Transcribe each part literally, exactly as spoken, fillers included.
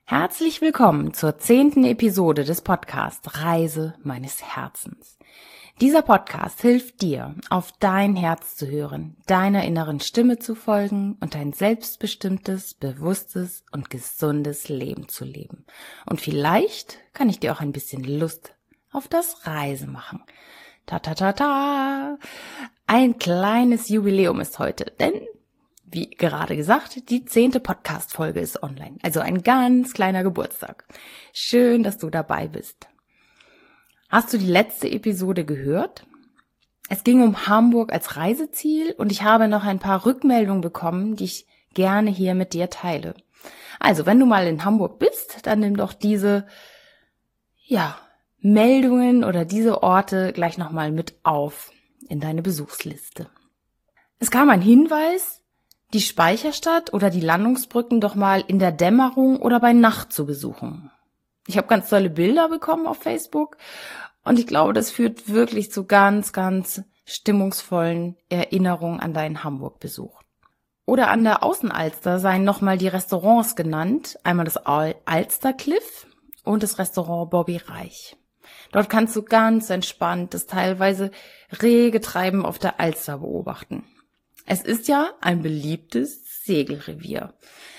Herzlich willkommen zur zehnten Episode des Podcasts Reise meines Herzens. Dieser Podcast hilft dir, auf dein Herz zu hören, deiner inneren Stimme zu folgen und ein selbstbestimmtes, bewusstes und gesundes Leben zu leben. Und vielleicht kann ich dir auch ein bisschen Lust auf das Reisen machen. Ta ta ta ta! Ein kleines Jubiläum ist heute, denn wie gerade gesagt, die zehnte Podcast-Folge ist online. Also ein ganz kleiner Geburtstag. Schön, dass du dabei bist. Hast du die letzte Episode gehört? Es ging um Hamburg als Reiseziel und ich habe noch ein paar Rückmeldungen bekommen, die ich gerne hier mit dir teile. Also, wenn du mal in Hamburg bist, dann nimm doch diese, ja, Meldungen oder diese Orte gleich nochmal mit auf in deine Besuchsliste. Es kam ein Hinweis, die Speicherstadt oder die Landungsbrücken doch mal in der Dämmerung oder bei Nacht zu besuchen. Ich habe ganz tolle Bilder bekommen auf Facebook und ich glaube, das führt wirklich zu ganz, ganz stimmungsvollen Erinnerungen an deinen Hamburg-Besuch. Oder an der Außenalster seien nochmal die Restaurants genannt, einmal das Alster Cliff und das Restaurant Bobby Reich. Dort kannst du ganz entspannt das teilweise rege Treiben auf der Alster beobachten. Es ist ja ein beliebtes Segelrevier.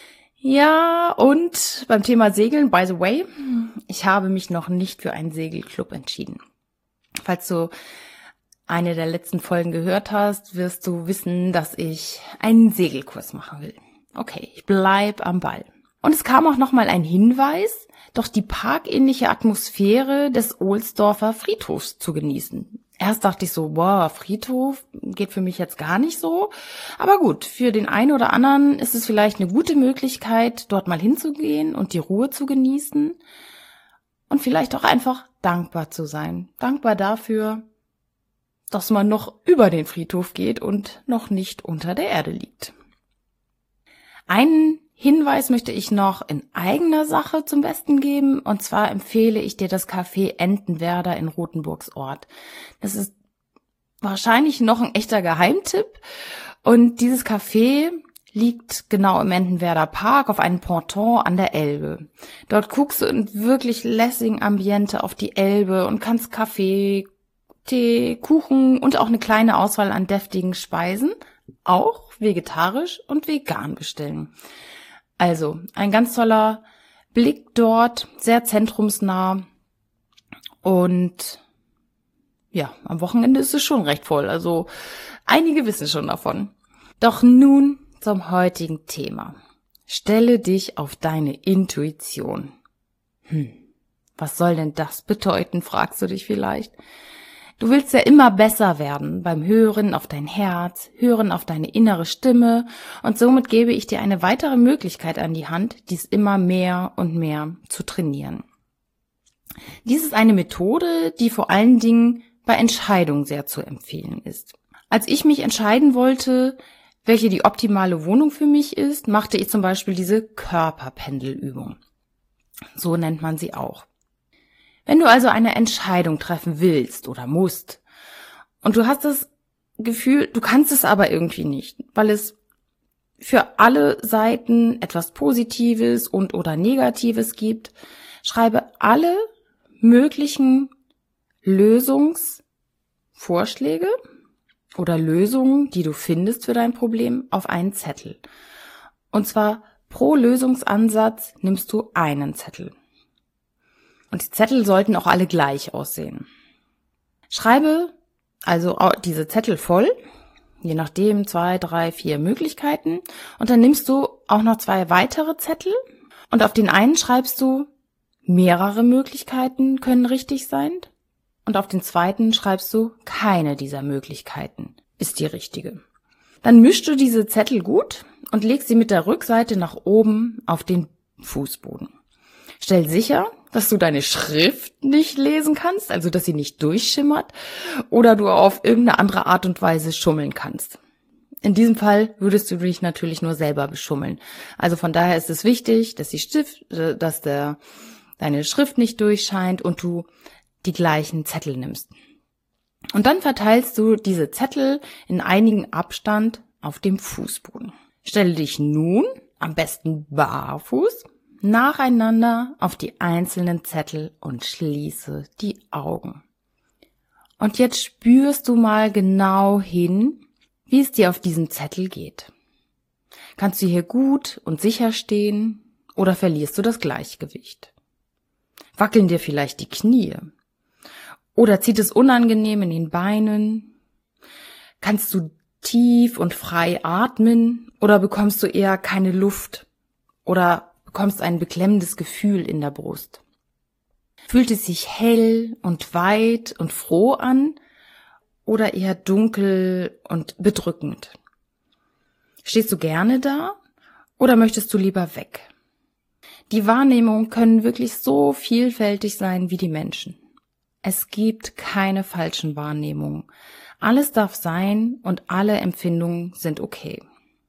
Ja, und beim Thema Segeln, by the way, ich habe mich noch nicht für einen Segelclub entschieden. Falls du eine der letzten Folgen gehört hast, wirst du wissen, dass ich einen Segelkurs machen will. Okay, ich bleib am Ball. Und es kam auch nochmal ein Hinweis, doch die parkähnliche Atmosphäre des Ohlsdorfer Friedhofs zu genießen. Erst dachte ich so, wow, Friedhof geht für mich jetzt gar nicht so. Aber gut, für den einen oder anderen ist es vielleicht eine gute Möglichkeit, dort mal hinzugehen und die Ruhe zu genießen und vielleicht auch einfach dankbar zu sein. Dankbar dafür, dass man noch über den Friedhof geht und noch nicht unter der Erde liegt. Einen Hinweis möchte ich noch in eigener Sache zum Besten geben, und zwar empfehle ich dir das Café Entenwerder in Rothenburgs Ort. Das ist wahrscheinlich noch ein echter Geheimtipp und dieses Café liegt genau im Entenwerder Park auf einem Ponton an der Elbe. Dort guckst du in wirklich lässigen Ambiente auf die Elbe und kannst Kaffee, Tee, Kuchen und auch eine kleine Auswahl an deftigen Speisen, auch vegetarisch und vegan bestellen. Also, ein ganz toller Blick dort, sehr zentrumsnah und ja, am Wochenende ist es schon recht voll, also einige wissen schon davon. Doch nun zum heutigen Thema. Stelle dich auf deine Intuition. Hm, was soll denn das bedeuten, fragst du dich vielleicht. Du willst ja immer besser werden beim Hören auf dein Herz, Hören auf deine innere Stimme und somit gebe ich dir eine weitere Möglichkeit an die Hand, dies immer mehr und mehr zu trainieren. Dies ist eine Methode, die vor allen Dingen bei Entscheidungen sehr zu empfehlen ist. Als ich mich entscheiden wollte, welche die optimale Wohnung für mich ist, machte ich zum Beispiel diese Körperpendelübung. So nennt man sie auch. Wenn du also eine Entscheidung treffen willst oder musst und du hast das Gefühl, du kannst es aber irgendwie nicht, weil es für alle Seiten etwas Positives und oder Negatives gibt, schreibe alle möglichen Lösungsvorschläge oder Lösungen, die du findest für dein Problem, auf einen Zettel. Und zwar pro Lösungsansatz nimmst du einen Zettel. Und die Zettel sollten auch alle gleich aussehen. Schreibe also diese Zettel voll, je nachdem zwei, drei, vier Möglichkeiten. Und dann nimmst du auch noch zwei weitere Zettel und auf den einen schreibst du, mehrere Möglichkeiten können richtig sein. Und auf den zweiten schreibst du, keine dieser Möglichkeiten ist die richtige. Dann mischst du diese Zettel gut und legst sie mit der Rückseite nach oben auf den Fußboden. Stell sicher, dass du deine Schrift nicht lesen kannst, also dass sie nicht durchschimmert oder du auf irgendeine andere Art und Weise schummeln kannst. In diesem Fall würdest du dich natürlich nur selber beschummeln. Also von daher ist es wichtig, dass die Stift, dass der, deine Schrift nicht durchscheint und du die gleichen Zettel nimmst. Und dann verteilst du diese Zettel in einigem Abstand auf dem Fußboden. Stelle dich nun am besten barfuß nacheinander auf die einzelnen Zettel und schließe die Augen. Und jetzt spürst du mal genau hin, wie es dir auf diesem Zettel geht. Kannst du hier gut und sicher stehen oder verlierst du das Gleichgewicht? Wackeln dir vielleicht die Knie? Oder zieht es unangenehm in den Beinen? Kannst du tief und frei atmen oder bekommst du eher keine Luft oder bekommst ein beklemmendes Gefühl in der Brust? Fühlt es sich hell und weit und froh an oder eher dunkel und bedrückend? Stehst du gerne da oder möchtest du lieber weg? Die Wahrnehmungen können wirklich so vielfältig sein wie die Menschen. Es gibt keine falschen Wahrnehmungen. Alles darf sein und alle Empfindungen sind okay.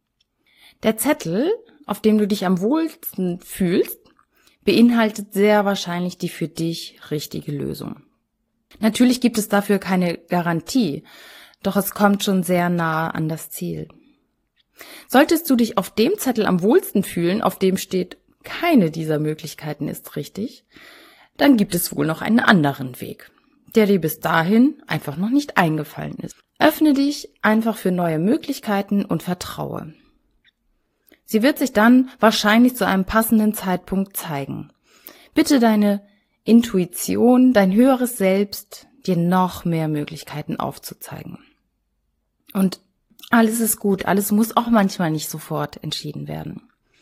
Der Zettel, auf dem du dich am wohlsten fühlst, beinhaltet sehr wahrscheinlich die für dich richtige Lösung. Natürlich gibt es dafür keine Garantie, doch es kommt schon sehr nah an das Ziel. Solltest du dich auf dem Zettel am wohlsten fühlen, auf dem steht, keine dieser Möglichkeiten ist richtig, dann gibt es wohl noch einen anderen Weg, der dir bis dahin einfach noch nicht eingefallen ist. Öffne dich einfach für neue Möglichkeiten und vertraue. Sie wird sich dann wahrscheinlich zu einem passenden Zeitpunkt zeigen. Bitte deine Intuition, dein höheres Selbst, dir noch mehr Möglichkeiten aufzuzeigen. Und alles ist gut, alles muss auch manchmal nicht sofort entschieden werden.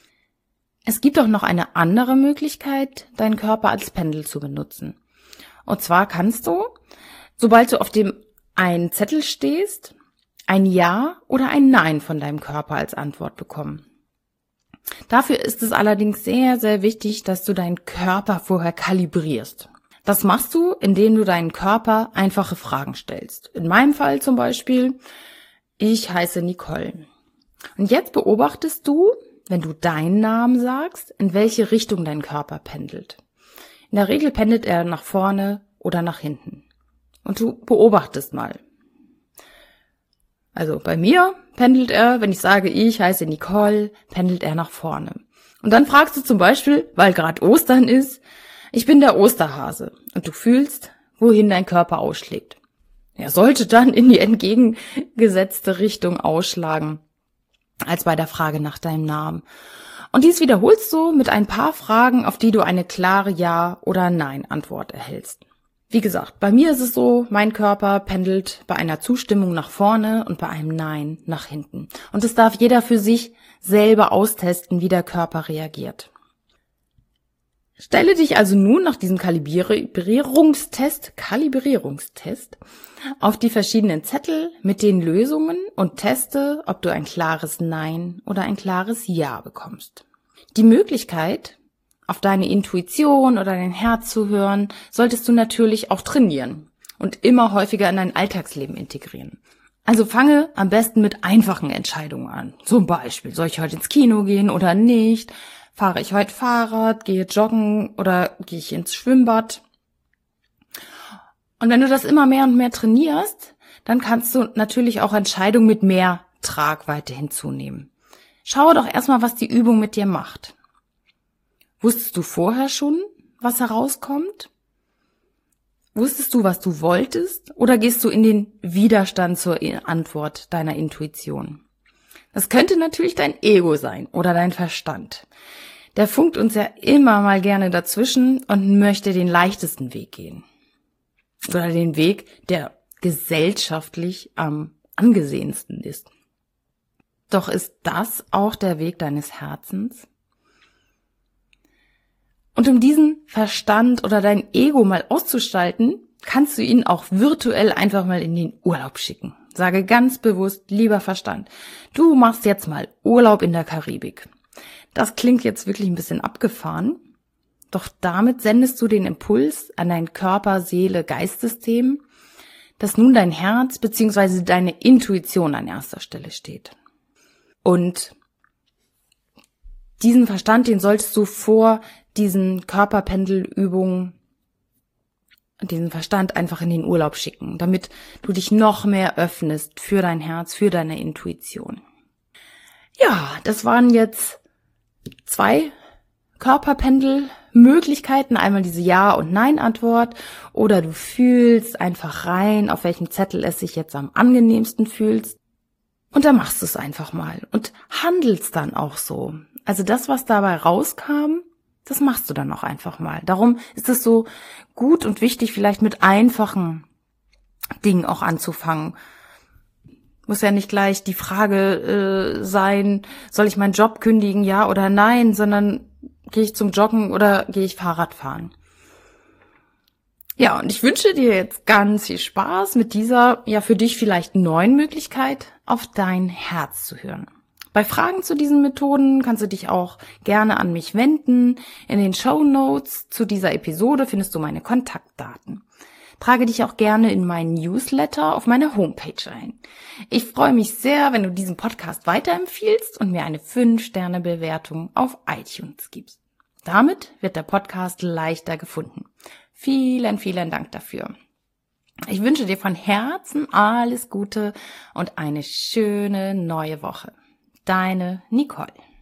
Es gibt auch noch eine andere Möglichkeit, deinen Körper als Pendel zu benutzen. Und zwar kannst du, sobald du auf dem einen Zettel stehst, ein Ja oder ein Nein von deinem Körper als Antwort bekommen. Dafür ist es allerdings sehr, sehr wichtig, dass du deinen Körper vorher kalibrierst. Das machst du, indem du deinen Körper einfache Fragen stellst. In meinem Fall zum Beispiel, ich heiße Nicole. Und jetzt beobachtest du, wenn du deinen Namen sagst, in welche Richtung dein Körper pendelt. In der Regel pendelt er nach vorne oder nach hinten. Und du beobachtest mal. Also bei mir pendelt er, wenn ich sage, ich heiße Nicole, pendelt er nach vorne. Und dann fragst du zum Beispiel, weil gerade Ostern ist, ich bin der Osterhase. Und du fühlst, wohin dein Körper ausschlägt. Er sollte dann in die entgegengesetzte Richtung ausschlagen, als bei der Frage nach deinem Namen. Und dies wiederholst du mit ein paar Fragen, auf die du eine klare Ja- oder Nein-Antwort erhältst. Wie gesagt, bei mir ist es so, mein Körper pendelt bei einer Zustimmung nach vorne und bei einem Nein nach hinten. Und es darf jeder für sich selber austesten, wie der Körper reagiert. Stelle dich also nun nach diesem Kalibrierungstest, Kalibrierungstest auf die verschiedenen Zettel mit den Lösungen und teste, ob du ein klares Nein oder ein klares Ja bekommst. Die Möglichkeit, auf deine Intuition oder dein Herz zu hören, solltest du natürlich auch trainieren und immer häufiger in dein Alltagsleben integrieren. Also fange am besten mit einfachen Entscheidungen an. Zum Beispiel, soll ich heute ins Kino gehen oder nicht? Fahre ich heute Fahrrad, gehe joggen oder gehe ich ins Schwimmbad? Und wenn du das immer mehr und mehr trainierst, dann kannst du natürlich auch Entscheidungen mit mehr Tragweite hinzunehmen. Schaue doch erstmal, was die Übung mit dir macht. Wusstest du vorher schon, was herauskommt? Wusstest du, was du wolltest? Oder gehst du in den Widerstand zur Antwort deiner Intuition? Das könnte natürlich dein Ego sein oder dein Verstand. Der funkt uns ja immer mal gerne dazwischen und möchte den leichtesten Weg gehen. Oder den Weg, der gesellschaftlich am angesehensten ist. Doch ist das auch der Weg deines Herzens? Und um diesen Verstand oder dein Ego mal auszuschalten, kannst du ihn auch virtuell einfach mal in den Urlaub schicken. Sage ganz bewusst, lieber Verstand, du machst jetzt mal Urlaub in der Karibik. Das klingt jetzt wirklich ein bisschen abgefahren, doch damit sendest du den Impuls an dein Körper, Seele, Geistsystem, dass nun dein Herz bzw. deine Intuition an erster Stelle steht. Und diesen Verstand, den solltest du vor diesen Körperpendelübungen, diesen Verstand einfach in den Urlaub schicken, damit du dich noch mehr öffnest für dein Herz, für deine Intuition. Ja, das waren jetzt zwei Körperpendelmöglichkeiten, einmal diese Ja- und Nein-Antwort, oder du fühlst einfach rein, auf welchem Zettel es sich jetzt am angenehmsten fühlt. Und dann machst du es einfach mal und handelst dann auch so. Also das, was dabei rauskam, das machst du dann auch einfach mal. Darum ist es so gut und wichtig, vielleicht mit einfachen Dingen auch anzufangen. Muss ja nicht gleich die Frage äh, sein, soll ich meinen Job kündigen, ja oder nein, sondern gehe ich zum Joggen oder gehe ich Fahrrad fahren? Ja, und ich wünsche dir jetzt ganz viel Spaß mit dieser, ja für dich vielleicht neuen Möglichkeit, auf dein Herz zu hören. Bei Fragen zu diesen Methoden kannst du dich auch gerne an mich wenden. In den Shownotes zu dieser Episode findest du meine Kontaktdaten. Trage dich auch gerne in meinen Newsletter auf meiner Homepage ein. Ich freue mich sehr, wenn du diesen Podcast weiterempfiehlst und mir eine fünf Sterne Bewertung auf iTunes gibst. Damit wird der Podcast leichter gefunden. Vielen, vielen Dank dafür. Ich wünsche dir von Herzen alles Gute und eine schöne neue Woche. Deine Nicole.